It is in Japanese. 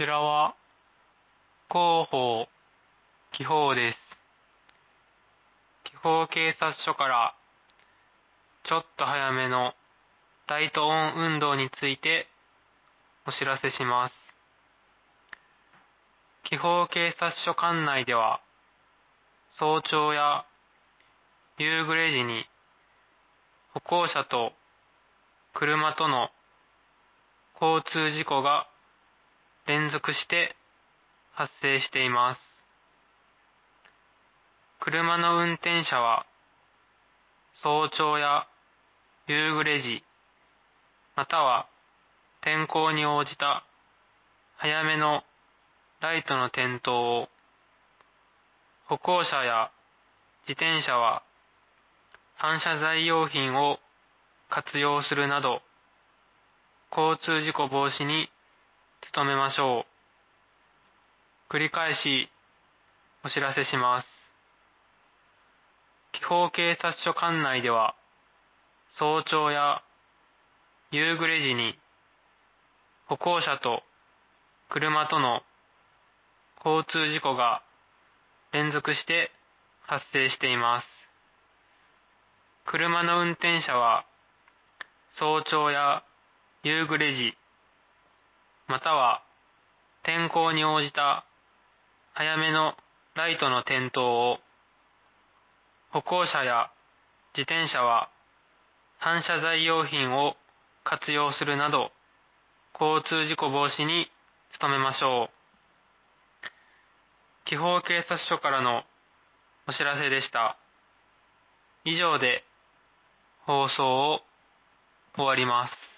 ちらは広報紀報です。紀報警察署からちょっと早めのライトオン運動についてお知らせします。紀報警察署管内では早朝や夕暮れ時に歩行者と車との交通事故が連続して発生しています。車の運転者は早朝や夕暮れ時、または天候に応じた早めのライトの点灯を、歩行者や自転車は反射材用品を活用するなど、交通事故防止に努めましょう。繰り返しお知らせします。紀報警察署管内では、早朝や夕暮れ時に歩行者と車との交通事故が連続して発生しています。車の運転者は早朝や夕暮れ時、または天候に応じた早めのライトの点灯を、歩行者や自転車は反射材用品を活用するなど、交通事故防止に努めましょう。紀報警察署からのお知らせでした。以上で放送を終わります。